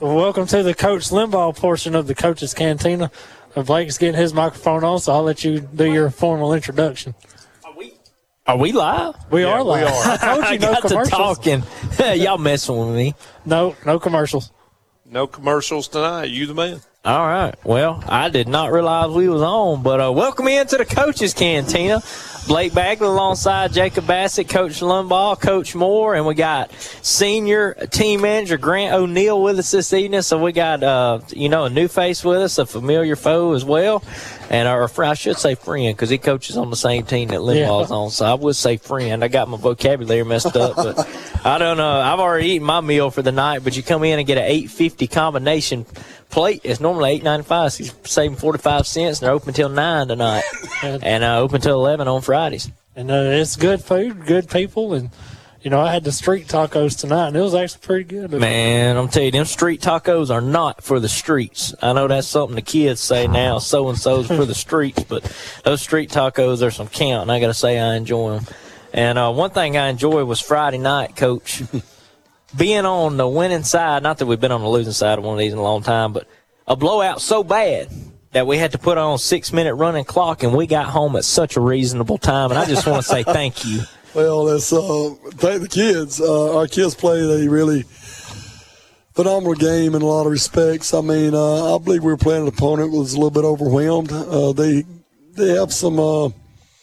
Well, welcome to the Coach Limbaugh portion of the Coach's Cantina. Blake's getting his microphone on, so I'll let you do your formal introduction. Are we live? We are live. We are. I told you no got commercials. to talking. Y'all messing with me. No commercials. No commercials tonight. You the man. All right. Well, I did not realize we was on, but welcome into the Coach's Cantina. Blake Bagley alongside Jacob Bassett, Coach Limbaugh, Coach Moore, and we got senior team manager Grant O'Neill with us this evening. So we got, a new face with us, a familiar foe as well. And I should say friend because he coaches on the same team that Limbaugh's on. So I would say friend. I got my vocabulary messed up, but I don't know. I've already eaten my meal for the night, but you come in and get an $8.50 combination plate. It's normally $8.95. So he's saving 45 cents, and they're open till 9 tonight, and open till 11 on Fridays. And it's good food, good people, and I had the street tacos tonight, and it was actually pretty good. Man, I'm telling you, them street tacos are not for the streets. I know that's something the kids say now, so-and-so's for the streets, but those street tacos are some count, and I got to say I enjoy them. And one thing I enjoyed was Friday night, Coach, being on the winning side, not that we've been on the losing side of one of these in a long time, but a blowout so bad that we had to put on a 6-minute running clock, and we got home at such a reasonable time, and I just want to say thank you. Well, let's thank the kids. Our kids played a really phenomenal game in a lot of respects. I mean, I believe we were playing an opponent that was a little bit overwhelmed. They have some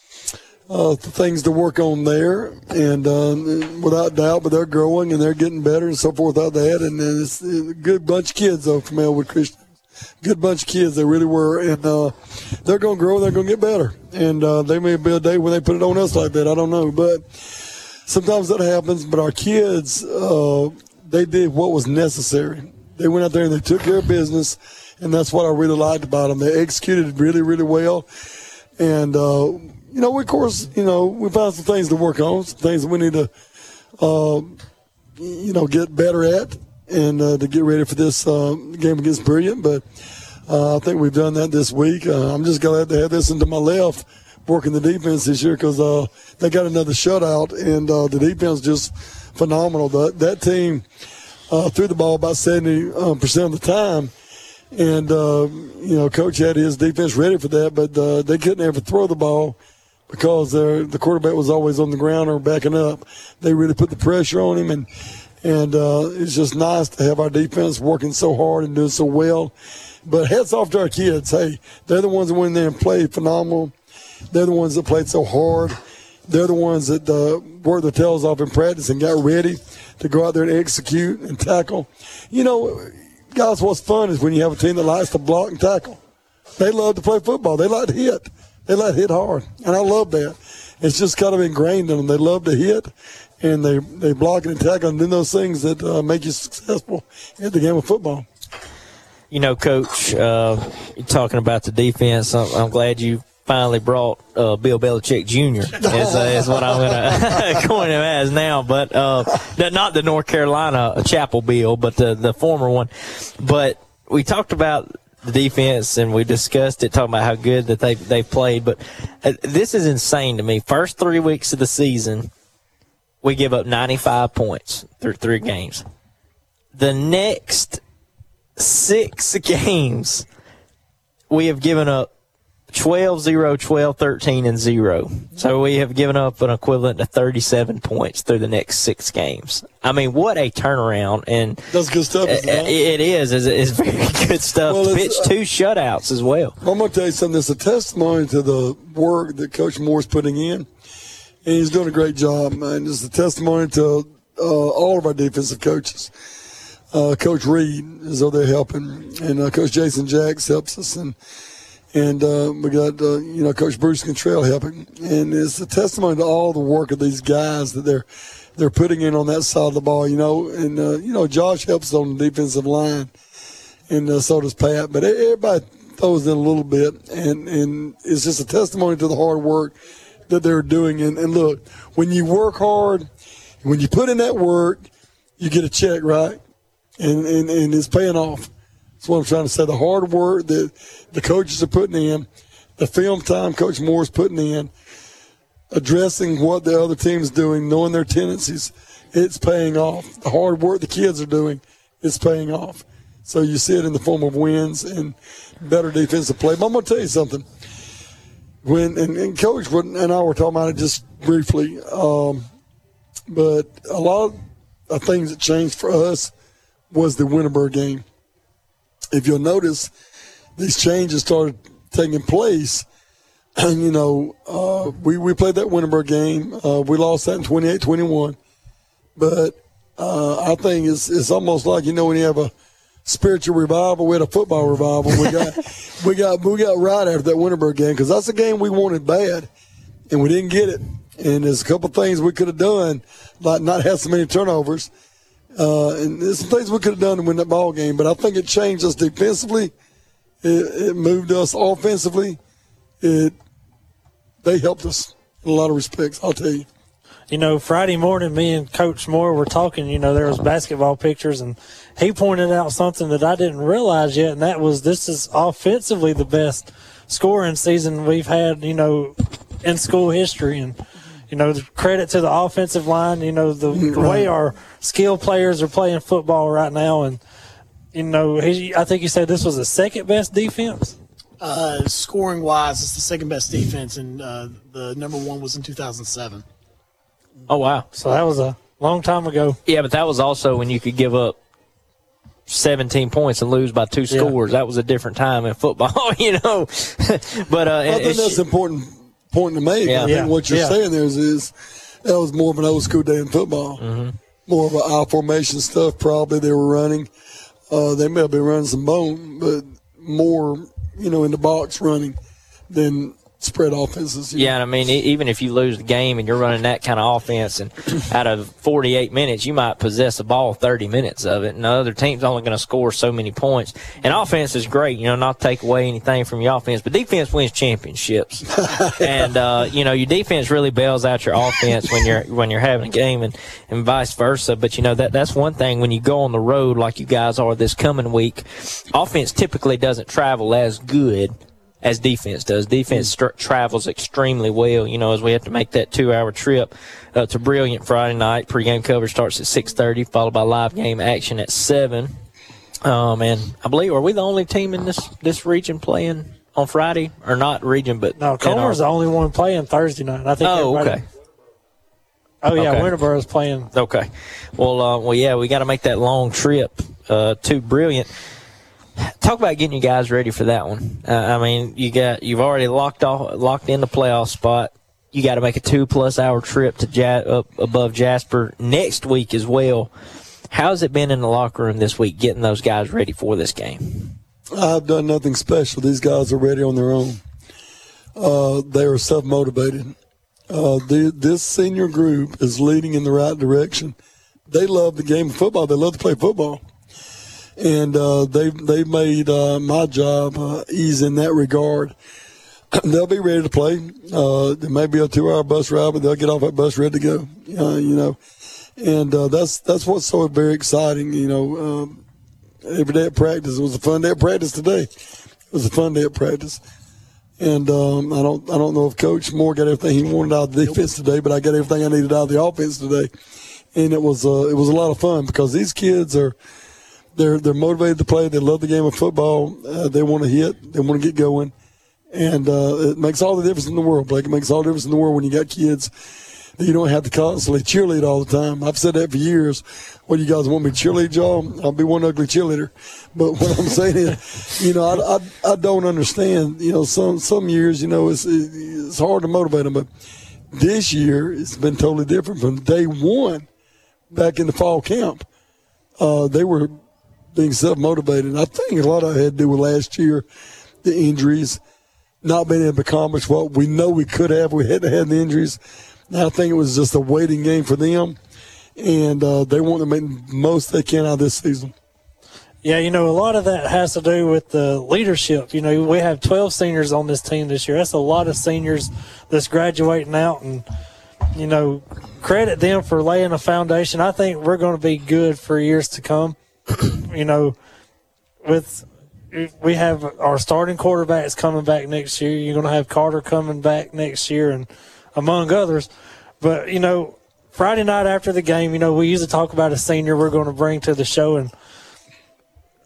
things to work on there, and without doubt, but they're growing and they're getting better and so forth without that. And it's a good bunch of kids, though, from Elwood Christian. Good bunch of kids, they really were, and they're going to grow, they're going to get better, and there may be a day when they put it on us like that, I don't know, but sometimes that happens. But our kids, they did what was necessary. They went out there and they took care of business, and that's what I really liked about them. They executed really, really well, and of course, we found some things to work on, some things that we need to get better at, and to get ready for this game against Brilliant. But I think we've done that this week. I'm just glad to have this into my left working the defense this year because they got another shutout, and the defense just phenomenal. That team threw the ball about 70% of the time, and, Coach had his defense ready for that, but they couldn't ever throw the ball because the quarterback was always on the ground or backing up. They really put the pressure on him, and it's just nice to have our defense working so hard and doing so well. But hats off to our kids. Hey, they're the ones that went in there and played phenomenal. They're the ones that played so hard. They're the ones that worked their tails off in practice and got ready to go out there and execute and tackle. Guys, what's fun is when you have a team that likes to block and tackle. They love to play football. They like to hit. They like to hit hard, and I love that. It's just kind of ingrained in them. They love to hit, and they block and tackle and do those things that make you successful at the game of football. Coach, talking about the defense, I'm glad you finally brought Bill Belichick Jr. is what I'm going to coin him as now. But not the North Carolina Chapel Bill, but the former one. But we talked about the defense, and we discussed it, talking about how good that they played. But this is insane to me. First 3 weeks of the season, we give up 95 points through 3 games. The next 6 games, we have given up 12-0, 12-13, and 0. So we have given up an equivalent to 37 points through the next 6 games. I mean, what a turnaround. And that's good stuff, isn't it? It is. It's very good stuff. Well, pitched 2 shutouts as well. I'm going to tell you something. It's a testimony to the work that Coach Moore's putting in, and he's doing a great job, man. It's a testimony to all of our defensive coaches. Coach Reed is over there helping, and Coach Jason Jacks helps us, and we got Coach Bruce Cantrell helping, and it's a testimony to all the work of these guys that they're putting in on that side of the ball. And Josh helps on the defensive line, and so does Pat. But everybody throws in a little bit, and it's just a testimony to the hard work that they're doing. And look, when you work hard, when you put in that work, you get a check, right? And it's paying off. That's what I'm trying to say. The hard work that the coaches are putting in, the film time Coach Moore's putting in, addressing what the other team's doing, knowing their tendencies, it's paying off. The hard work the kids are doing, it's paying off. So you see it in the form of wins and better defensive play. But I'm going to tell you something. And Coach and I were talking about it just briefly, but a lot of things that changed for us was the Winterburg game. If you'll notice, these changes started taking place. And, we played that Winterburg game. We lost that in 28-21. But I think it's almost like, when you have a spiritual revival, we had a football revival. We got right after that Winterburg game because that's a game we wanted bad, and we didn't get it. And there's a couple things we could have done, like not have so many turnovers. And there's some things we could have done to win that ball game. But I think it changed us defensively. It moved us offensively. They helped us in a lot of respects, I'll tell you. Friday morning, me and Coach Moore were talking, there was basketball pictures, and he pointed out something that I didn't realize yet, and that was this is offensively the best scoring season we've had, in school history. And, the credit to the offensive line, the way our skill players are playing football right now. And, I think you said this was the second best defense? Scoring wise, it's the second best defense, and the number one was in 2007. Oh, wow. So that was a long time ago. Yeah, but that was also when you could give up 17 points and lose by 2 scores. That was a different time in football, But I think that's an important point to make. Yeah. I think what you're saying there is that was more of an old school day in football. Mm-hmm. More of an I formation stuff probably they were running. They may have been running some bone, but more, in the box running than spread offenses. Yeah, and I mean, even if you lose the game and you're running that kind of offense, and out of 48 minutes, you might possess the ball 30 minutes of it, and the other team's only going to score so many points. And offense is great, not to take away anything from your offense, but defense wins championships. And your defense really bails out your offense when you're having a game, and vice versa. But that's one thing when you go on the road like you guys are this coming week. Offense typically doesn't travel as good as defense does. Defense travels extremely well, as we have to make that 2-hour trip to Brilliant Friday night. Pre-game coverage starts at 6:30, followed by live game action at 7. And I believe, are we the only team in this region playing on Friday? Or not region, but... No, Comer's the only one playing Thursday night. I think okay. Oh, yeah, okay. Winterboro's playing. Okay. Well, yeah, we got to make that long trip to Brilliant. Talk about getting you guys ready for that one. I mean, you've already locked in the playoff spot. You got to make a 2+ hour trip to up above Jasper next week as well. How's it been in the locker room this week, getting those guys ready for this game? I've done nothing special. These guys are ready on their own. They are self-motivated. This senior group is leading in the right direction. They love the game of football. They love to play football. And they've made my job easy in that regard. They'll be ready to play. There may be a 2-hour bus ride, but they'll get off that bus ready to go. And that's what's so very exciting. Every day at practice. It was a fun day at practice today. It was a fun day at practice. And I don't know if Coach Moore got everything he wanted out of the defense today, but I got everything I needed out of the offense today. And it was a lot of fun because these kids are. They're motivated to play. They love the game of football. They want to hit. They want to get going. And it makes all the difference in the world, Blake. It makes all the difference in the world when you got kids that you don't have to constantly cheerlead all the time. I've said that for years. What, you guys want me to cheerlead y'all? I'll be one ugly cheerleader. But what I'm saying is, I don't understand. Some years, it's hard to motivate them. But this year, it's been totally different. From day one back in the fall camp, they were being self-motivated. I think a lot of it had to do with last year, the injuries, not being able to accomplish what we know we could have. We hadn't had the injuries. I think it was just a waiting game for them, and they want to make the most they can out of this season. Yeah, a lot of that has to do with the leadership. We have 12 seniors on this team this year. That's a lot of seniors that's graduating out, and, credit them for laying a foundation. I think we're going to be good for years to come. We have our starting quarterbacks coming back next year. You're going to have Carter coming back next year, and among others. But, Friday night after the game, we usually talk about a senior we're going to bring to the show. And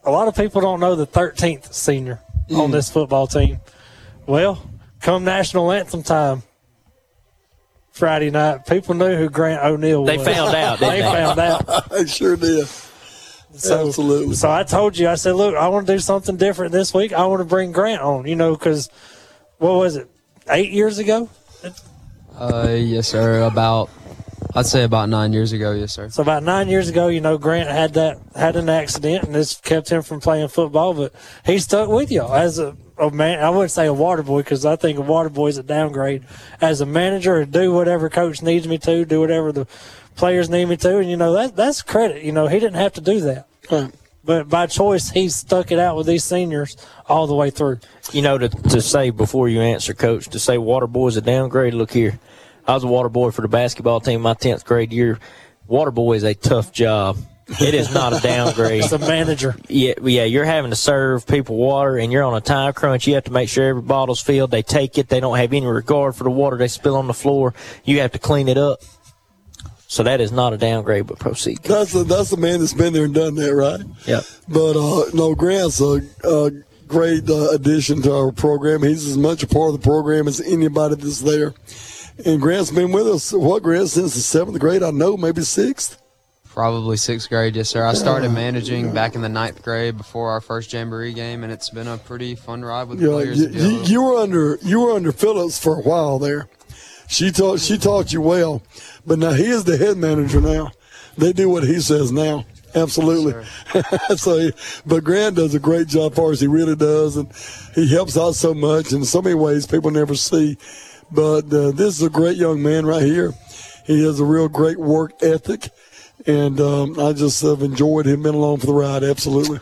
a lot of people don't know the 13th senior on this football team. Well, come national anthem time Friday night, people knew who Grant O'Neill was. They found out, didn't They found out. I sure did. Absolutely. So I told you, I said, look, I want to do something different this week. I want to bring Grant on, because what was it, 8 years ago? Yes, sir. I'd say about 9 years ago, yes, sir. So about 9 years ago, Grant had an accident, and this kept him from playing football. But he stuck with you as a man. I wouldn't say a water boy, because I think a water boy is a downgrade. As a manager, do whatever coach needs me to, do whatever the players need me to, and that's credit. He didn't have to do that. Right. But by choice, he stuck it out with these seniors all the way through. To say before you answer, Coach, to say water boy is a downgrade, look here. I was a water boy for the basketball team my 10th grade year. Water boy is a tough job. It is not a downgrade. It's a manager. Yeah, you're having to serve people water, and you're on a time crunch. You have to make sure every bottle's filled. They take it. They don't have any regard for the water they spill on the floor. You have to clean it up. So that is not a downgrade, but proceed. That's the man that's been there and done that, right? Yeah. But, no, Grant's a great addition to our program. He's as much a part of the program as anybody that's there. And Grant's been with us, Grant, since the 7th grade? I know, maybe 6th? Probably 6th grade, yes, sir. I started managing back in the 9th grade before our first Jamboree game, and it's been a pretty fun ride with the players. You were under Phillips for a while there. She taught you well, but now he is the head manager now. They do what he says now. Absolutely. Yes, but Grant does a great job for us. He really does, and he helps out so much in so many ways people never see. But this is a great young man right here. He has a real great work ethic, and I just have enjoyed him being along for the ride. Absolutely.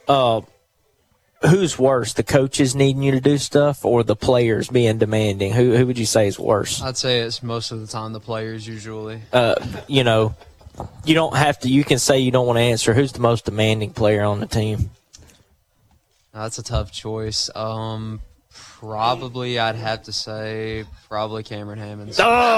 Who's worse, the coaches needing you to do stuff or the players being demanding? Who would you say is worse? I'd say it's most of the time the players usually. You don't have to. You can say you don't want to answer. Who's the most demanding player on the team? That's a tough choice. Probably I'd have to say Cameron Hammonds.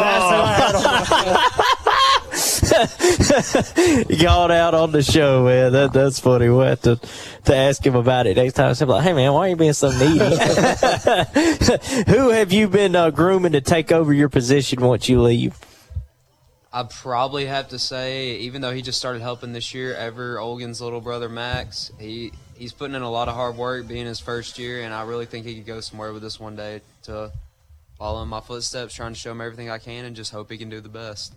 You called out on the show, man. That's funny. We'll have to ask him about it next time. I'm like, hey, man, why are you being so needy? Who have you been grooming to take over your position once you leave? I'd probably have to say, even though he just started helping this year, Olgen's little brother, Max, he's putting in a lot of hard work being his first year, and I really think he could go somewhere with this one day to follow in my footsteps, trying to show him everything I can and just hope he can do the best.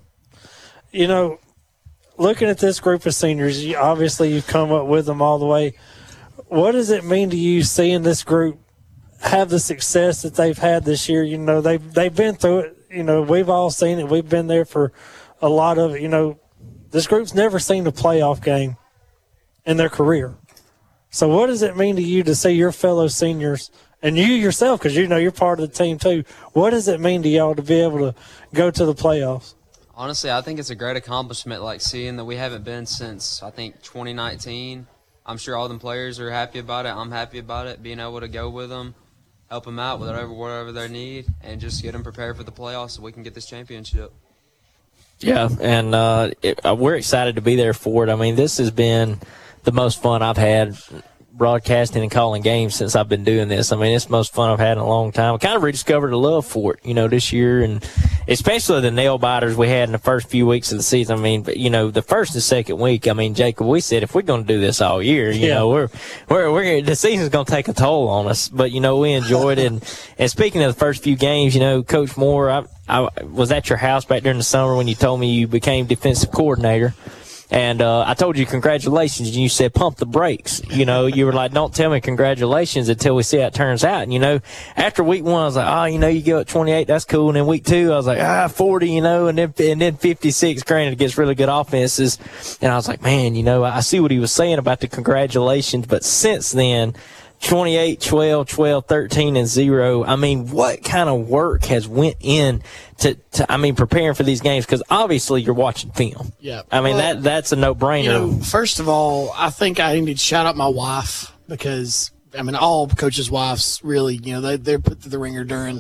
Looking at this group of seniors, obviously you've come up with them all the way. What does it mean to you seeing this group have the success that they've had this year? They've been through it. We've all seen it. We've been there for a lot of it. This group's never seen a playoff game in their career. So what does it mean to you to see your fellow seniors and you yourself, because you're part of the team too, what does it mean to y'all to be able to go to the playoffs? Honestly, I think it's a great accomplishment, seeing that we haven't been since, 2019. I'm sure all them players are happy about it. I'm happy about it, being able to go with them, help them out with whatever they need, and just get them prepared for the playoffs so we can get this championship. Yeah, and we're excited to be there for it. I mean, this has been the most fun I've had broadcasting and calling games since I've been doing this. I mean, it's the most fun I've had in a long time. I kind of rediscovered a love for it, this year, and especially the nail biters we had in the first few weeks of the season. I mean, the first and second week, Jacob, we said if we're going to do this all year, we're the season's going to take a toll on us. But we enjoyed it. And speaking of the first few games, Coach Moore, I was at your house back during the summer when you told me you became defensive coordinator. And I told you congratulations, and you said pump the brakes. You were like, don't tell me congratulations until we see how it turns out. And, after week 1, I was like, you go at 28, that's cool. And then week 2, I was like, 40, and then 56. Granted, against really good offenses. And I was like, man, I see what he was saying about the congratulations. But since then, 28, 12, 12, 13, and 0. I mean, what kind of work has went in to preparing for these games? Because obviously you're watching film. Yeah. I mean, that's a no-brainer. First of all, I think I need to shout out my wife because, all coaches' wives really, they're put through the ringer during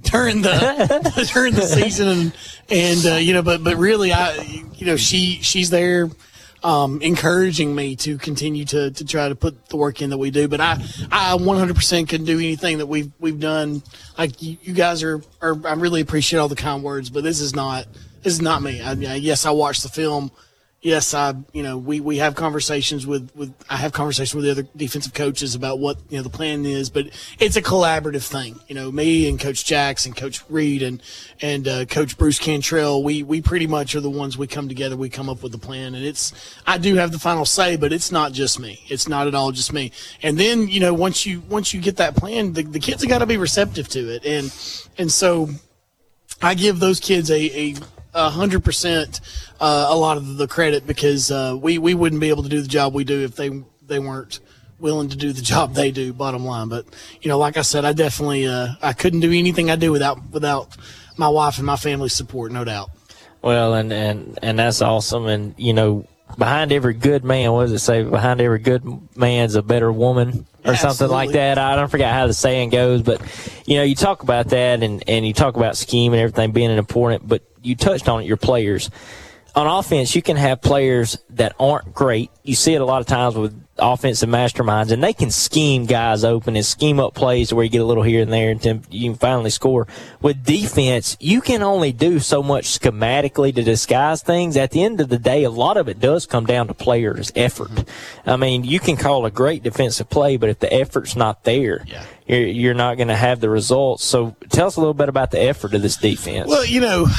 the during the season, and but really, she's there. encouraging me to continue to try to put the work in that we do. But I 100% couldn't do anything that we've done. Like you guys are I really appreciate all the kind words, but this is not me. Yes, I watched the film. Yes, we have conversations I have conversations with the other defensive coaches about what, the plan is, but it's a collaborative thing. Me and Coach Jackson, Coach Reed and Coach Bruce Cantrell, we pretty much are the ones we come together, we come up with the plan, and I do have the final say, but it's not just me. It's not at all just me. And then, once you get that plan, the kids have got to be receptive to it. And so I give those kids a 100% a lot of the credit, because we wouldn't be able to do the job we do if they weren't willing to do the job they do, bottom line. But like I said, I definitely I couldn't do anything I do without my wife and my family's support, no doubt. Well, and that's awesome. And behind every good man, what does it say? Behind every good man's a better woman, or something like that. I don't forget how the saying goes, but you talk about that, and you talk about scheme and everything being important, but you touched on it, your players. On offense, you can have players that aren't great. You see it a lot of times with offensive masterminds, and they can scheme guys open and scheme up plays to where you get a little here and there, and then you can finally score. With defense, you can only do so much schematically to disguise things. At the end of the day, a lot of it does come down to players' effort. I mean, you can call a great defensive play, but if the effort's not there, you're not going to have the results. So tell us a little bit about the effort of this defense. Well,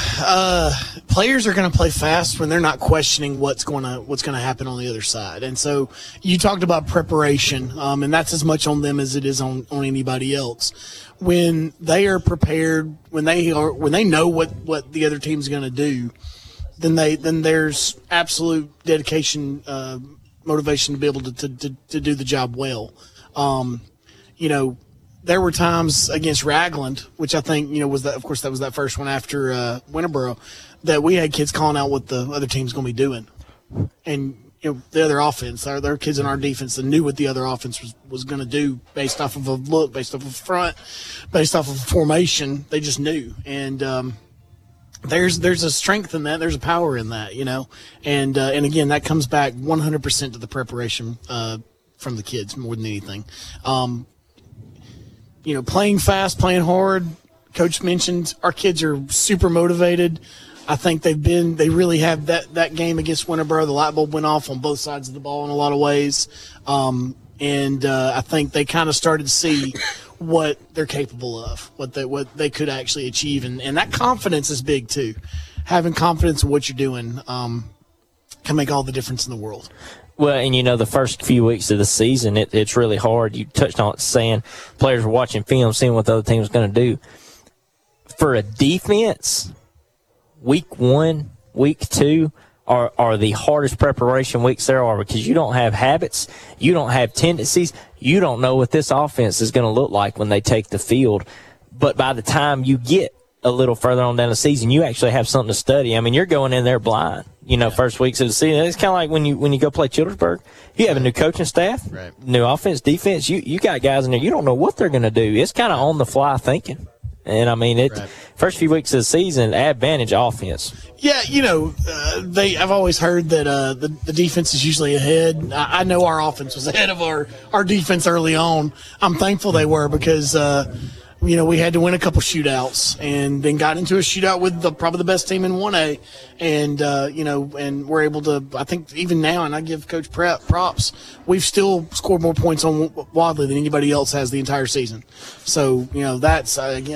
players are going to play fast when they're not questioning what's going to happen on the other side. And so you talked about preparation, and that's as much on them as it is on anybody else. When they are prepared, when they know what the other team's going to do, then there's absolute dedication, motivation to be able to do the job well. There were times against Ragland, which I think, was that, of course, that was that first one after Winterboro, that we had kids calling out what the other team's going to be doing. And, the other offense, there were kids in our defense that knew what the other offense was going to do based off of a look, based off of a front, based off of a formation. They just knew. And there's a strength in that. There's a power in that, And again, that comes back 100% to the preparation from the kids more than anything. Playing fast, playing hard. Coach mentioned our kids are super motivated. I think they really have that game against Winterboro. The light bulb went off on both sides of the ball in a lot of ways. And I think they kind of started to see what they're capable of, what they could actually achieve. And that confidence is big too. Having confidence in what you're doing can make all the difference in the world. Well, and the first few weeks of the season, it's really hard. You touched on it, saying players were watching film, seeing what the other team was going to do. For a defense, week 1, week 2 are the hardest preparation weeks there are, because you don't have habits, you don't have tendencies, you don't know what this offense is going to look like when they take the field. But by the time you get a little further on down the season, you actually have something to study. I mean, you're going in there blind. First weeks of the season, it's kind of like when you go play Childersburg. You have a new coaching staff, right, new offense, defense. You got guys in there. You don't know what they're going to do. It's kind of on the fly thinking. And I mean, first few weeks of the season, advantage offense. Yeah, I've always heard that the defense is usually ahead. I know our offense was ahead of our defense early on. I'm thankful they were, because we had to win a couple shootouts, and then got into a shootout with probably the best team in 1A, and and we're able to. I think even now, and I give Coach Prep props, we've still scored more points on Wadley than anybody else has the entire season. So that's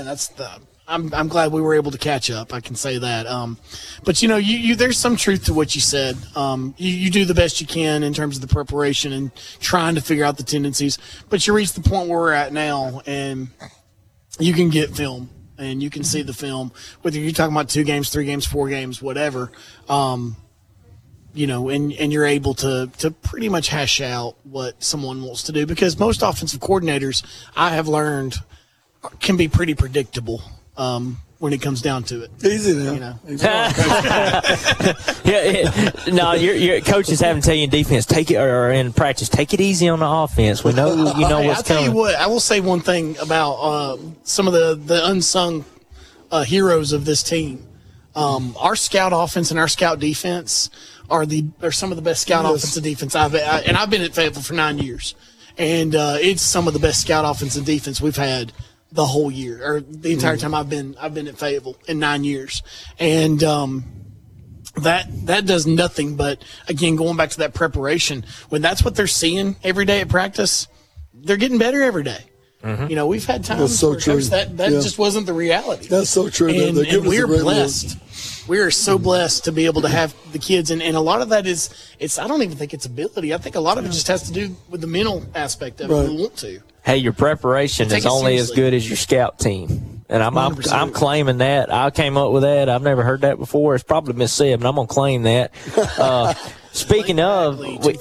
I'm glad we were able to catch up. I can say that. But you there's some truth to what you said. You do the best you can in terms of the preparation and trying to figure out the tendencies. But you reach the point where we're at now, and you can get film and you can see the film, whether you're talking about 2 games, 3 games, 4 games, whatever, and you're able to pretty much hash out what someone wants to do, because most offensive coordinators, I have learned, can be pretty predictable when it comes down to it. Easy now. No, your coaches haven't tell you in defense, take it, or in practice, take it easy on the offense. We know what's coming. I'll tell you what, I will say one thing about some of the unsung heroes of this team. Our scout offense and our scout defense are some of the best scout offense and defense I've been at Fayetteville for 9 years, and it's some of the best scout offense and defense we've had the whole year, or the entire time I've been at Fayetteville in 9 years, and that does nothing but, again, going back to that preparation. When that's what they're seeing every day at practice, they're getting better every day. Mm-hmm. We've had times where Coach, that just wasn't the reality. That's so true. And we're blessed. We are so blessed to be able to have the kids, and a lot of that is I don't even think it's ability. I think a lot of it just has to do with the mental aspect of it. We want to. Hey, your preparation is only as good as your scout team. And I'm claiming that. I came up with that. I've never heard that before. It's probably been said, but I'm going to claim that. Speaking of,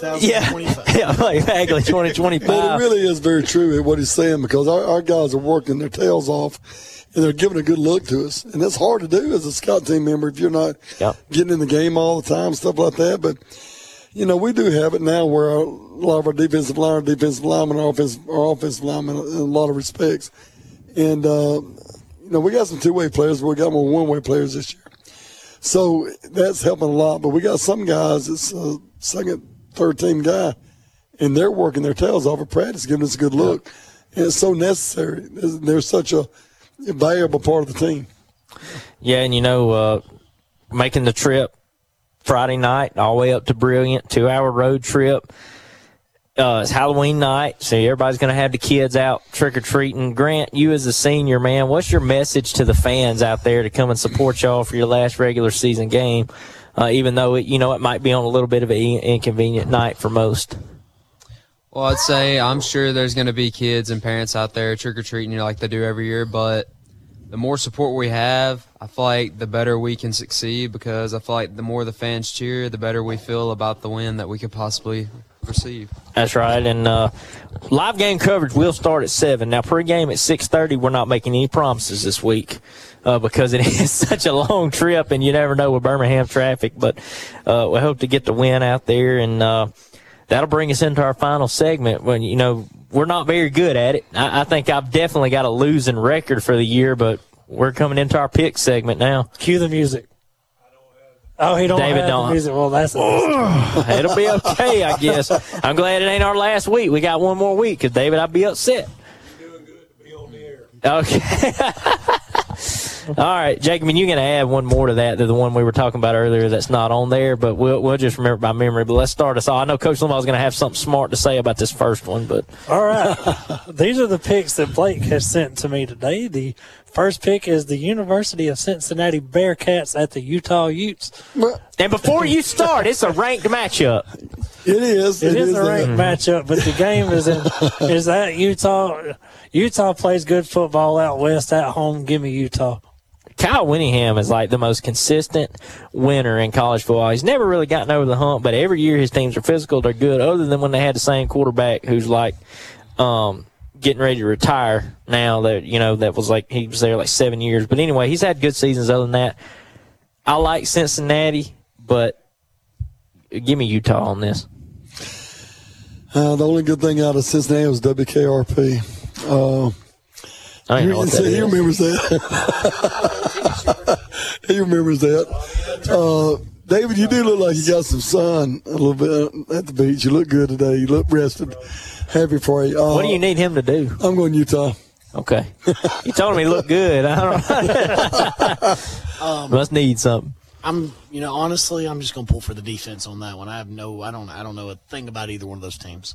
Bagley 2025. But it really is very true what he's saying, because our guys are working their tails off, and they're giving a good look to us. And that's hard to do as a scout team member if you're not getting in the game all the time, stuff like that. But, we do have it now where a lot of our defensive linemen, our offensive linemen in a lot of respects. And, we got some two-way players, but we got more one-way players this year. So that's helping a lot. But we got some guys that's a second, third-team guy, and they're working their tails off at practice, giving us a good look. And it's so necessary. They're such a valuable part of the team. Yeah, and, making the trip Friday night all the way up to Brilliant, 2-hour road trip. It's Halloween night, so everybody's going to have the kids out trick-or-treating. Grant, you as a senior, man, what's your message to the fans out there to come and support y'all for your last regular season game, even though, it might be on a little bit of an inconvenient night for most? Well, I'd say I'm sure there's going to be kids and parents out there trick-or-treating like they do every year, but the more support we have, I feel like the better we can succeed, because I feel like the more the fans cheer, the better we feel about the win that we could possibly receive. That's right, and live game coverage will start at 7. Now, pregame at 6:30. We're not making any promises this week because it is such a long trip, and you never know with Birmingham traffic. But we hope to get the win out there, and that'll bring us into our final segment. When we're not very good at it. I think I've definitely got a losing record for the year, but we're coming into our pick segment now. Cue the music. Oh, he don't David have don't. the music. Well, that's it'll be okay, I guess. I'm glad it ain't our last week. We got one more week, because, David, I'd be upset. You're doing good to be on the air. Okay. All right, Jacob, you're going to add one more to that, to the one we were talking about earlier that's not on there, but we'll just remember by memory. But let's start us off. I know Coach Limbaugh's going to have something smart to say about this first one. But all right. These are the picks that Blake has sent to me today. The first pick is the University of Cincinnati Bearcats at the Utah Utes. And before you start, it's a ranked matchup. It is. It is a ranked matchup, but the game is at Utah. Utah plays good football out west at home. Give me Utah. Kyle Winningham is like the most consistent winner in college football. He's never really gotten over the hump, but every year his teams are physical. They're good, other than when they had the same quarterback who's like getting ready to retire now. That was like he was there like 7 years. But anyway, he's had good seasons other than that. I like Cincinnati, but give me Utah on this. The only good thing out of Cincinnati was WKRP. I know what that is. He remembers that. He remembers that. David, you do look like you got some sun a little bit at the beach. You look good today. You look rested. Happy for you. What do you need him to do? I'm going Utah. Okay. You told me he looked good. I don't know. Must need something. Honestly, I'm just going to pull for the defense on that one. I don't know a thing about either one of those teams.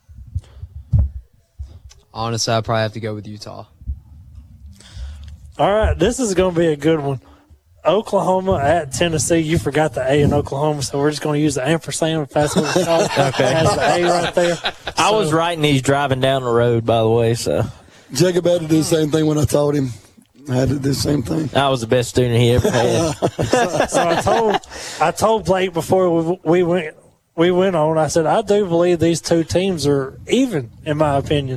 Honestly, I'd probably have to go with Utah. All right, this is going to be a good one. Oklahoma at Tennessee. You forgot the A in Oklahoma, so we're just going to use the ampersand if that's what it's called. Okay. It has the A right there. I was writing these driving down the road, by the way, so. Jacob had to do the same thing when I taught him. I had to do the same thing. I was the best student he ever had. So I told Blake before we went on, I said, I do believe these two teams are even, in my opinion.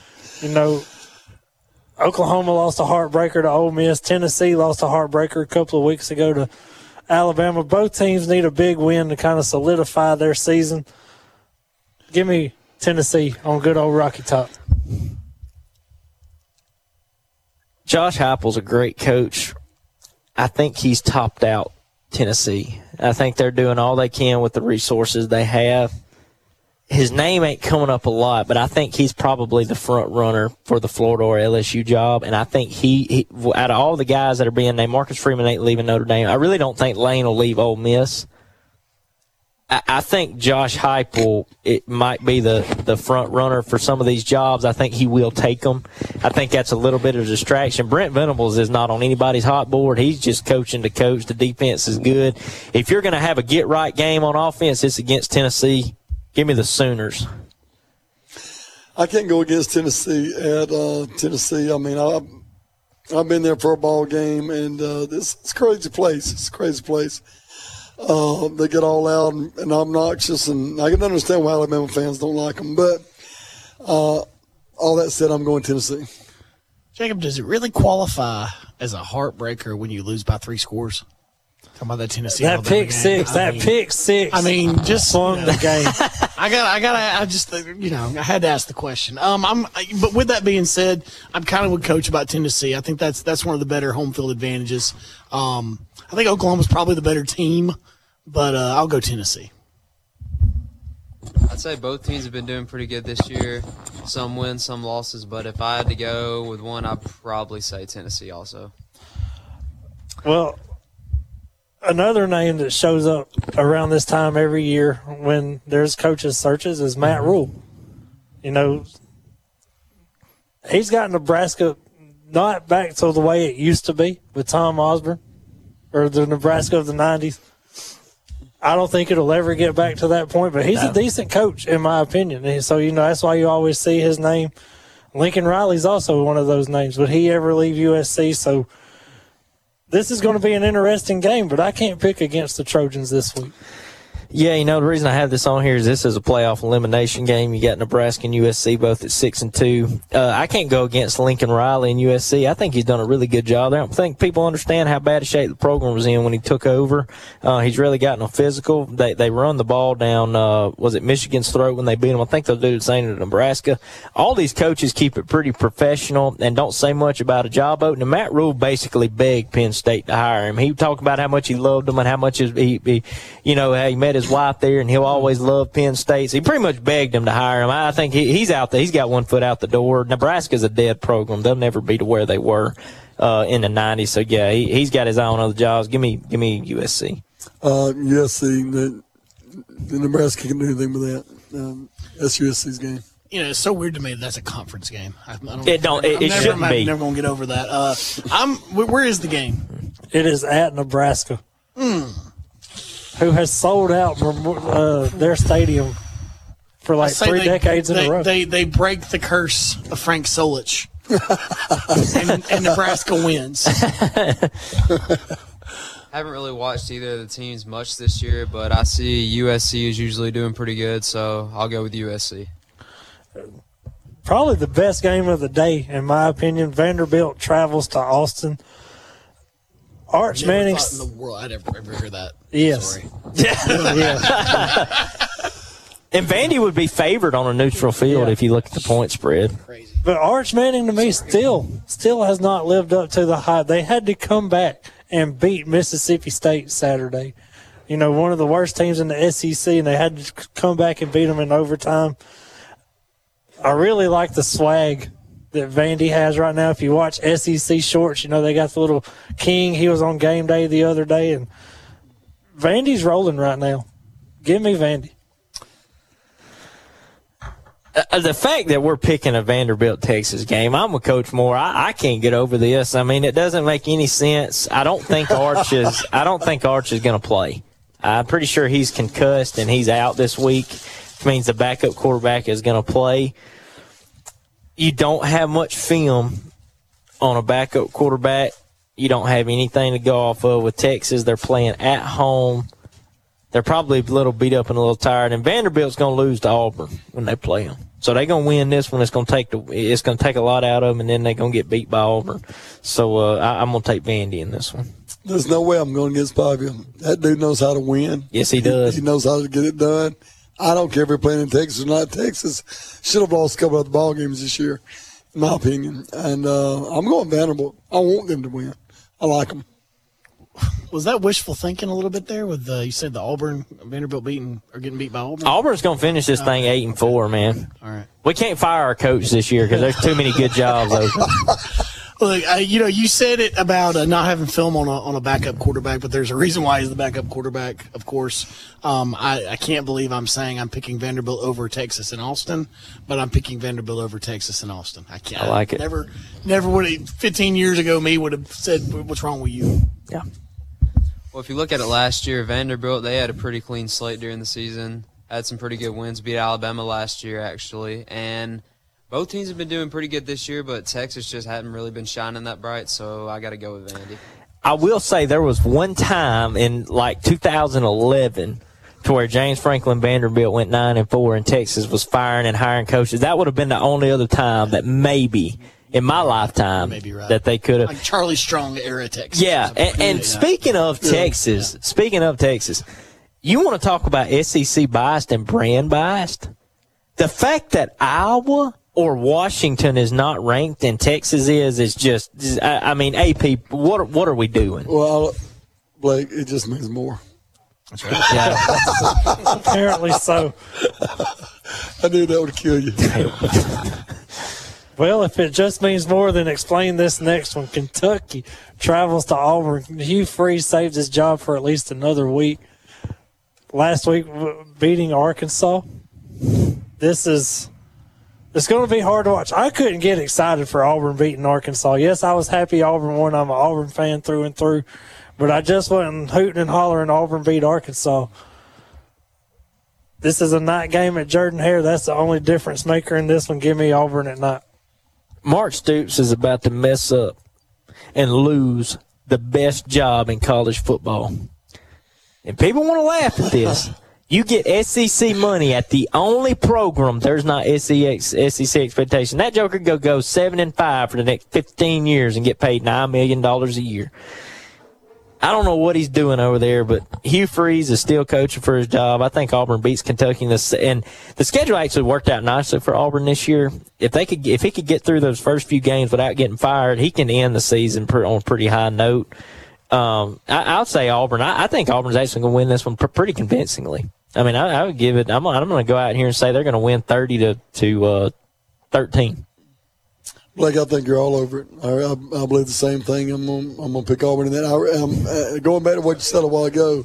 Oklahoma lost a heartbreaker to Ole Miss. Tennessee lost a heartbreaker a couple of weeks ago to Alabama. Both teams need a big win to kind of solidify their season. Give me Tennessee on good old Rocky Top. Josh Heupel's a great coach. I think he's topped out Tennessee. I think they're doing all they can with the resources they have. His name ain't coming up a lot, but I think he's probably the front runner for the Florida or LSU job. And I think he out of all the guys that are being named, Marcus Freeman ain't leaving Notre Dame. I really don't think Lane will leave Ole Miss. I think Josh Heupel, it might be the front runner for some of these jobs. I think he will take them. I think that's a little bit of a distraction. Brent Venables is not on anybody's hot board. He's just coaching to coach. The defense is good. If you're going to have a get-right game on offense, it's against Tennessee. Give me the Sooners. I can't go against Tennessee at Tennessee. I mean, I've been there for a ball game, and it's a crazy place. It's a crazy place. They get all out and obnoxious, and I can understand why Alabama fans don't like them. But all that said, I'm going Tennessee. Jacob, does it really qualify as a heartbreaker when you lose by 3 scores? Talking about that Tennessee. That pick six. Pick six. I mean, just swung the game. I had to ask the question. But with that being said, I'm kind of with Coach about Tennessee. I think that's one of the better home field advantages. I think Oklahoma's probably the better team, but I'll go Tennessee. I'd say both teams have been doing pretty good this year. Some wins, some losses, but if I had to go with one, I'd probably say Tennessee also. Well, another name that shows up around this time every year when there's coaches searches is Matt Rule. You know, he's got Nebraska not back to the way it used to be with Tom Osborne or the Nebraska of the 90s. I don't think it'll ever get back to that point, but he's a decent coach in my opinion. And so, you know, that's why you always see his name. Lincoln Riley's also one of those names. Would he ever leave USC? So this is going to be an interesting game, but I can't pick against the Trojans this week. Yeah, you know, the reason I have this on here is this is a playoff elimination game. You got Nebraska and USC both at 6-2. I can't go against Lincoln Riley and USC. I think he's done a really good job there. I don't think people understand how bad a shape the program was in when he took over. He's really gotten a physical. They run the ball down, was it Michigan's throat when they beat them? I think they'll do the same to Nebraska. All these coaches keep it pretty professional and don't say much about a job opening. And Matt Rule basically begged Penn State to hire him. He talked about how much he loved them and how much he how he met his wife there, and he'll always love Penn State. So he pretty much begged him to hire him. I think he's out there. He's got one foot out the door. Nebraska's a dead program. They'll never be to where they were in the 90s. So, yeah, he's got his eye on other jobs. Give me USC. USC, the Nebraska can do anything with that. That's USC's game. You know, it's so weird to me that's a conference game. It shouldn't be. I'm never going to get over that. Where is the game? It is at Nebraska. Who has sold out their stadium for like 3 decades in a row. They break the curse of Frank Solich, and Nebraska wins. I haven't really watched either of the teams much this year, but I see USC is usually doing pretty good, so I'll go with USC. Probably the best game of the day, in my opinion. Vanderbilt travels to Austin. Arch Manning. In the world I'd ever hear that. Yes. Sorry. Yeah. And Vandy would be favored on a neutral field if you look at the point spread. Crazy. But Arch Manning, to me, still has not lived up to the hype. They had to come back and beat Mississippi State Saturday. You know, one of the worst teams in the SEC, and they had to come back and beat them in overtime. I really like the swag that Vandy has right now. If you watch SEC shorts, you know, they got the little king. He was on game day the other day, and Vandy's rolling right now. Give me Vandy. The fact that we're picking a Vanderbilt-Texas game, I'm with Coach Moore. I can't get over this. I mean, it doesn't make any sense. I don't think Arch is going to play. I'm pretty sure he's concussed and he's out this week, which means the backup quarterback is going to play. You don't have much film on a backup quarterback. You don't have anything to go off of with Texas. They're playing at home. They're probably a little beat up and a little tired. And Vanderbilt's going to lose to Auburn when they play them. So they're going to win this one. It's going to take a lot out of them, and then they're going to get beat by Auburn. So I'm going to take Vandy in this one. There's no way I'm going against Bobby. That dude knows how to win. Yes, he does. He knows how to get it done. I don't care if they're playing in Texas or not. Texas should have lost a couple of the ball games this year, in my opinion. And I'm going Vanderbilt. I want them to win. I like them. Was that wishful thinking a little bit there with you said the Vanderbilt getting beat by Auburn? Auburn's going to finish this thing 8-4, man. All right. We can't fire our coach this year because there's too many good jobs open. Look, you said it about not having film on a backup quarterback, but there's a reason why he's the backup quarterback, of course. I can't believe I'm saying I'm picking Vanderbilt over Texas and Austin, but I'm picking Vanderbilt over Texas and Austin. I like it. Never would have, 15 years ago, me would have said, what's wrong with you? Yeah. Well, if you look at it last year, Vanderbilt, they had a pretty clean slate during the season. Had some pretty good wins, beat Alabama last year, actually. And both teams have been doing pretty good this year, but Texas just hadn't really been shining that bright, so I got to go with Vandy. I will say there was one time in like 2011 to where James Franklin Vanderbilt went 9-4 and Texas was firing and hiring coaches. That would have been the only other time that maybe in my lifetime right. that they could have. Like Charlie Strong era Texas. Yeah, and speaking of Texas, you want to talk about SEC biased and brand biased? The fact that Iowa or Washington is not ranked and Texas is just, I mean, AP, what are we doing? Well, Blake, it just means more. That's right. Yeah. Apparently so. I knew that would kill you. Well, if it just means more, then explain this next one. Kentucky travels to Auburn. Hugh Freeze saved his job for at least another week. Last week, beating Arkansas. It's going to be hard to watch. I couldn't get excited for Auburn beating Arkansas. Yes, I was happy Auburn won. I'm an Auburn fan through and through. But I just wasn't hooting and hollering Auburn beat Arkansas. This is a night game at Jordan-Hare. That's the only difference maker in this one. Give me Auburn at night. Mark Stoops is about to mess up and lose the best job in college football. And people want to laugh at this. You get SEC money at the only program there's not SEC expectation. That joker could go 7-5 for the next 15 years and get paid $9 million a year. I don't know what he's doing over there, but Hugh Freeze is still coaching for his job. I think Auburn beats Kentucky, and the schedule actually worked out nicely for Auburn this year. If he could get through those first few games without getting fired, he can end the season on a pretty high note. I'll say Auburn. I think Auburn's actually going to win this one pretty convincingly. I mean, I would give it. I'm going to go out here and say they're going to win 30 to 13. Blake, I think you're all over it. I believe the same thing. I'm gonna pick Auburn in that. Going back to what you said a while ago,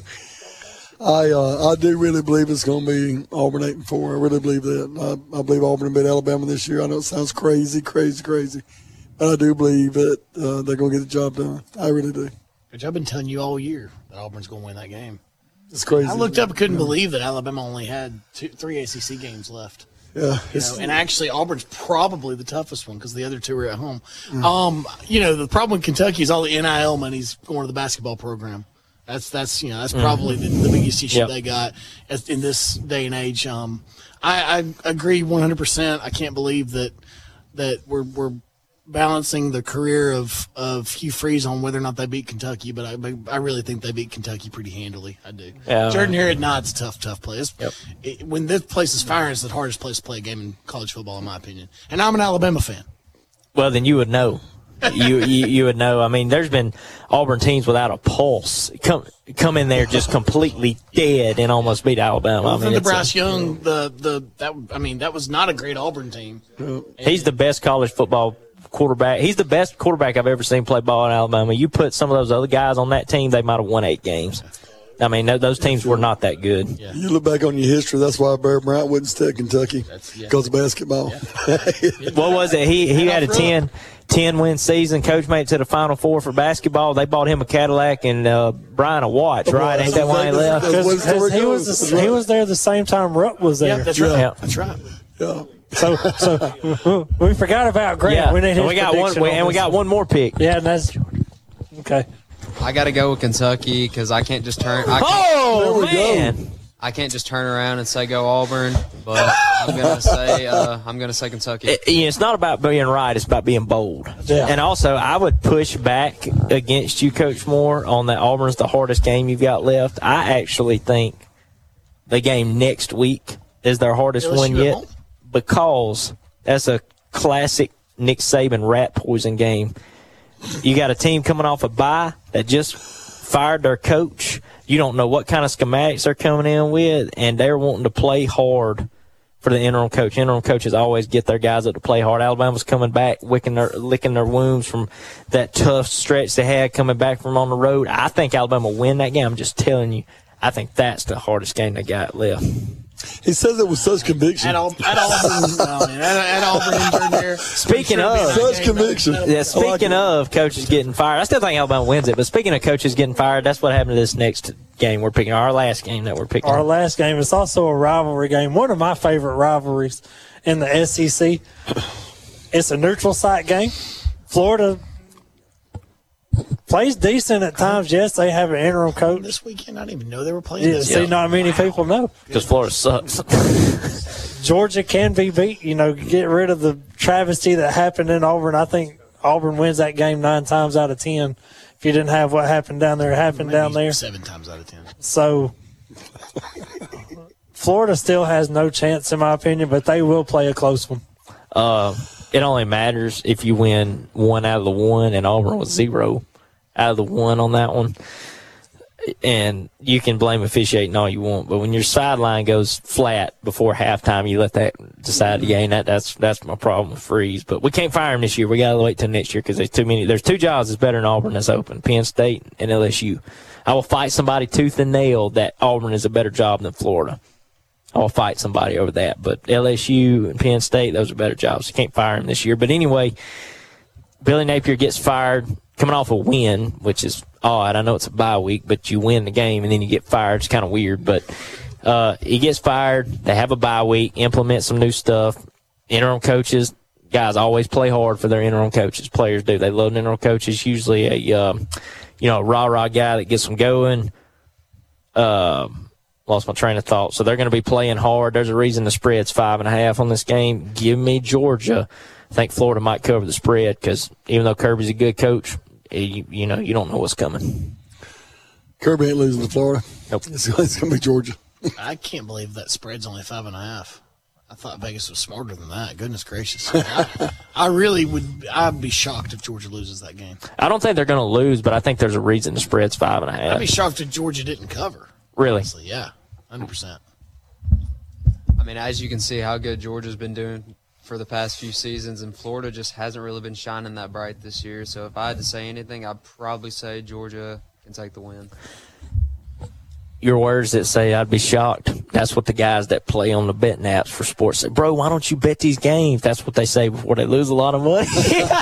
I do really believe it's gonna be Auburn 8-4. I really believe that. I believe Auburn beat Alabama this year. I know it sounds crazy, but I do believe that they're gonna get the job done. I really do. Which I've been telling you all year that Auburn's gonna win that game. It's crazy. I looked up and couldn't believe that Alabama only had 3 ACC games left. Yeah, and actually Auburn's probably the toughest one because the other two are at home. The problem with Kentucky is all the NIL money's going to the basketball program. That's probably the biggest issue they got in this day and age. I agree 100%. I can't believe that we're balancing the career of Hugh Freeze on whether or not they beat Kentucky, but I really think they beat Kentucky pretty handily. I do. Yeah. Jordan-Hare at night's a tough place. When this place is firing, it's the hardest place to play a game in college football, in my opinion. And I'm an Alabama fan. Well, then you would know. You would know. I mean, there's been Auburn teams without a pulse come in there just completely dead and almost beat Alabama. Well, the Bryce Young, that was not a great Auburn team. He's the best college football quarterback. He's the best quarterback I've ever seen play ball in Alabama. You put some of those other guys on that team, they might have won 8 games. I mean, those teams were not that good. Yeah. You look back on your history, that's why Bear Bryant wouldn't stay at Kentucky because of basketball. Yeah. What was it? He had a 10-win season. Coach made it to the Final Four for basketball. They bought him a Cadillac and Brian a watch, right? Ain't that why he left? Because he was there the same time Rupp was there. Yeah, that's right. Yeah. That's right. Yeah. So we forgot about Grant. Yeah. We need his we got one more pick. Yeah, and that's okay. I got to go with Kentucky because I can't just turn. I can't just turn around and say go Auburn, but I'm gonna say Kentucky. It's not about being right; it's about being bold. Yeah. And also, I would push back against you, Coach Moore, on that Auburn's the hardest game you've got left. I actually think the game next week is their hardest one yet because that's a classic Nick Saban rat poison game. You got a team coming off a bye that just fired their coach. You don't know what kind of schematics they're coming in with, and they're wanting to play hard for the interim coach. Interim coaches always get their guys up to play hard. Alabama's coming back, licking their wounds from that tough stretch they had coming back from on the road. I think Alabama will win that game. I'm just telling you, I think that's the hardest game they got left. He says it with such conviction. At Auburn, injured there. Speaking of, Such conviction. yeah, speaking of coaches getting fired, I still think Alabama wins it. But speaking of coaches getting fired, that's what happened to this next game we're picking. Our last game that we're picking. Our last game is also a rivalry game. One of my favorite rivalries in the SEC. It's a neutral site game. Florida plays decent at times. Yes, they have an interim coach. This weekend, I didn't even know they were playing Yeah, this. see, not many people know. Because Florida sucks. Georgia can be beat. Get rid of the travesty that happened in Auburn. I think Auburn wins that game 9 times out of 10. If you didn't have what happened down there happen down there. 7 times out of 10. So Florida still has no chance, in my opinion, but they will play a close one. It only matters if you win 1 out of the 1, and Auburn was 0 out of the 1 on that one. And you can blame officiating all you want, but when your sideline goes flat before halftime, you let that decide the game. That's my problem with Freeze. But we can't fire him this year. We got to wait till next year because there's too many. There's 2 jobs that's better than Auburn that's open: Penn State and LSU. I will fight somebody tooth and nail that Auburn is a better job than Florida. I will fight somebody over that. But LSU and Penn State, those are better jobs. You can't fire him this year. But anyway, Billy Napier gets fired coming off a win, which is odd. I know it's a bye week, but you win the game and then you get fired. It's kind of weird. But he gets fired. They have a bye week, implement some new stuff. Interim coaches, guys always play hard for their interim coaches. Players do. They love interim coaches. Usually a rah-rah guy that gets them going. Lost my train of thought. So they're going to be playing hard. There's a reason the spread's 5.5 on this game. Give me Georgia. I think Florida might cover the spread because even though Kirby's a good coach, you don't know what's coming. Kirby ain't losing to Florida. Nope. It's going to be Georgia. I can't believe that spread's only 5.5. I thought Vegas was smarter than that. Goodness gracious. I'd be shocked if Georgia loses that game. I don't think they're going to lose, but I think there's a reason the spread's 5.5. I'd be shocked if Georgia didn't cover. Really? Honestly, yeah, 100%. I mean, as you can see how good Georgia's been doing for the past few seasons, and Florida just hasn't really been shining that bright this year. So if I had to say anything, I'd probably say Georgia can take the win. Your words that say I'd be shocked, that's what the guys that play on the betting apps for sports say. Bro, why don't you bet these games? That's what they say before they lose a lot of money.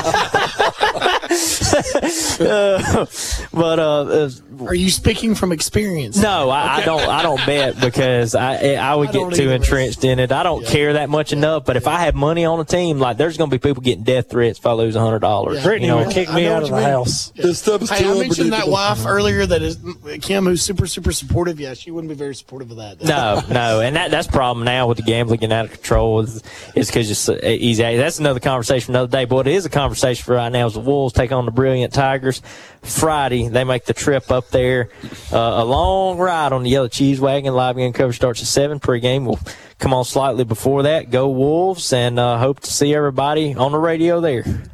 Are you speaking from experience? No, I don't bet because I would get too entrenched in it. I don't care that much enough. But if I have money on a team, like there's going to be people getting death threats if I lose $100. Brittany would kick me out of the house. This stuff is Hey, too I mentioned that unpredictable. wife earlier that is Kim, who's super, super supportive. Yeah, she wouldn't be very supportive of that. No, and that's the problem now with the gambling getting out of control is because it's easy. That's another conversation for another day. But what it is a conversation for right now is the Wolves take on the Brilliant Tigers. Friday, they make the trip up there. A long ride on the Yellow Cheese Wagon. Live game coverage starts at 7. Pregame will come on slightly before that. Go Wolves, and hope to see everybody on the radio there.